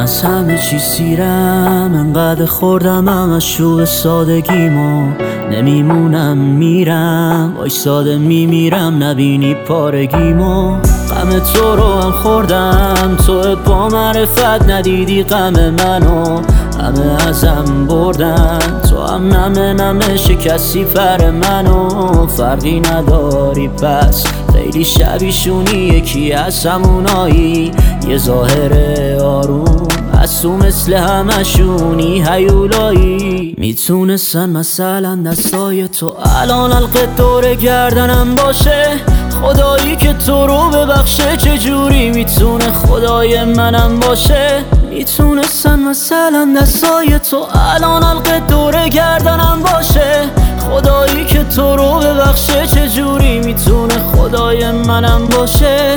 از همه چی سیرم، انقدر خوردم از شوق سادگیمو. نمیمونم میرم، وایساده میمیرم نبینی پارگیمو. غم تو رو هم خوردم، تو با معرفت ندیدی غم منو. همه ازم بردن، تو هم نمه نمه شکستی فر منو. فرقی نداری پس خیلی شبیشونی، یکی از همونایی. یه ظاهر آروم از تو مثل همشونی هیولایی. میتونستن مثلا دستای تو الان حلقه دور گردنم باشه. خدایی که تو رو ببخشه، چجوری میتونه خدای منم باشه؟ میتونستن مثلا دستای تو الان حلقه دور گردنم باشه. خدایی که تو رو ببخشه، چجوری میتونه خدای منم باشه؟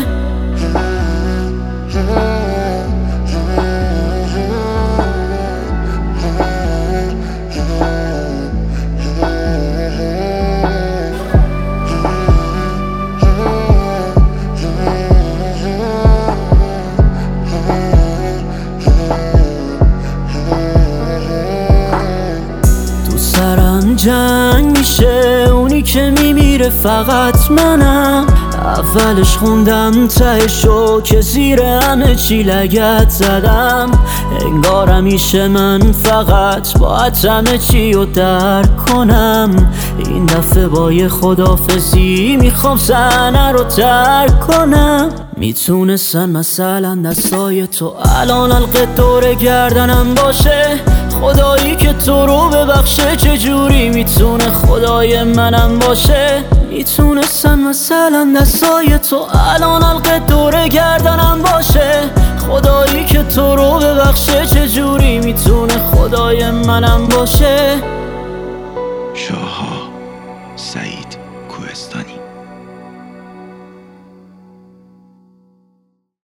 سرم جنگ میشه، اونی که میمیره فقط منم. اولش خوندم تهشو که زیر همه چی لگت زدم. انگار همیشه من فقط باید همه چی رو درک کنم. این دفعه با یه خداحافظی میخوام صحنه رو ترک کنم. میتونستن مثلا دستای تو الان حلقه دور گردنم باشه. خدایی که تو رو ببخشه، چجوری میتونه خدای منم باشه؟ میتونستن مثلا دستای تو الان حلقه دور گردنم باشه. خدایی که تو رو ببخشه، چجوری میتونه خدای منم باشه؟ شاها، سعید کوهستانی.